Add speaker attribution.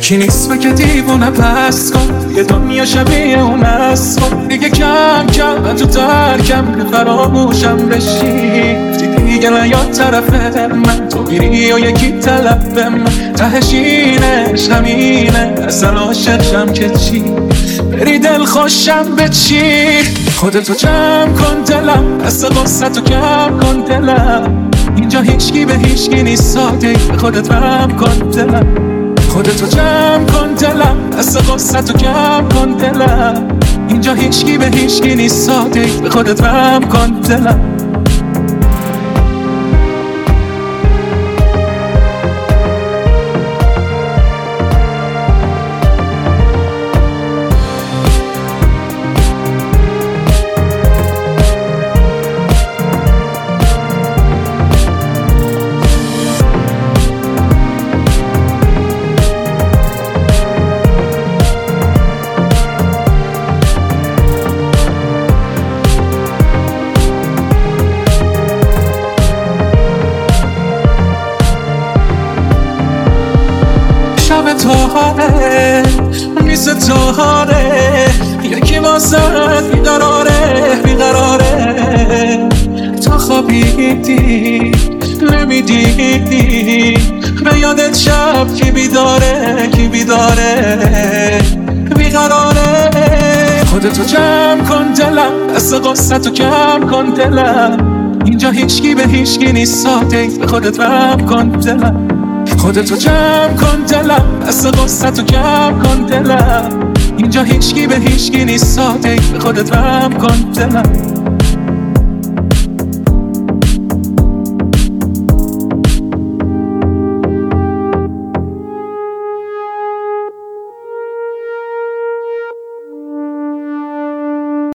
Speaker 1: یکی نیست که دیوونه پس کن، یه دنیا شبیه اون است کن. دیگه کم کم من تو ترکم که فراموشم بشی. دیگه نیاد طرف من، تو میری و یکی طلب من. تهشینش همینه، اصلا عاشقشم که چی بری دل خوشم به چی. خودتو جمع کن دلم، دست قصتو کم کن دلم. اینجا هیچکی به هیچکی نیست، ساده به خودت رم کن دلم. خودتو جمع کن دلم، دست قصتو کم کن دلم. اینجا هیچکی به هیچکی نیست، ساده به خودت رم کن دلم. شب تاهره نیست تاهره، یکی واسد بیقراره. تا خوابیدی نمیدیدی، به یادت شب کی بیداره بیقراره. خودتو جمع کن دلم، دست قصتو کم کن دلم. اینجا هیچکی به هیچکی نیست، ساده به خودت رم کن دلم. خودتو جمع کن دلم، دست قصتو کم کن دلم. اینجا هیچکی به هیچکی نیست، ساده به خودت رم کن دلم.